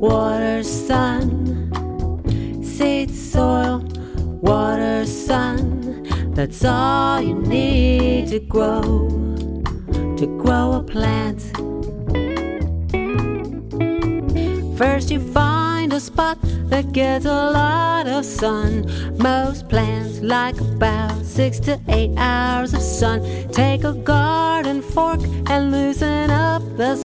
water, sun, seed, soil, water, sun. That's all you need to grow a plant. First you find a spot that gets a lot of sun. Most plants like about 6 to 8 hours of sun. Take a garden fork and loosen up the